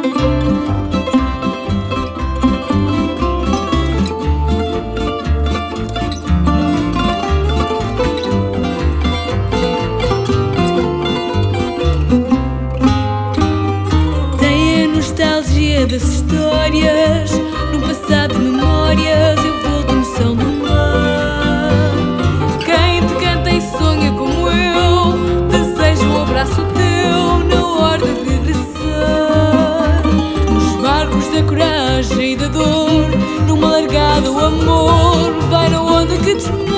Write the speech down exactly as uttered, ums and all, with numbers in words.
Das histórias, no passado de memórias, eu vou de noção do mar. Quem te canta e sonha como eu, deseja um abraço teu na hora de regressar. Nos barcos da coragem e da dor, numa largada o amor vai na onda que te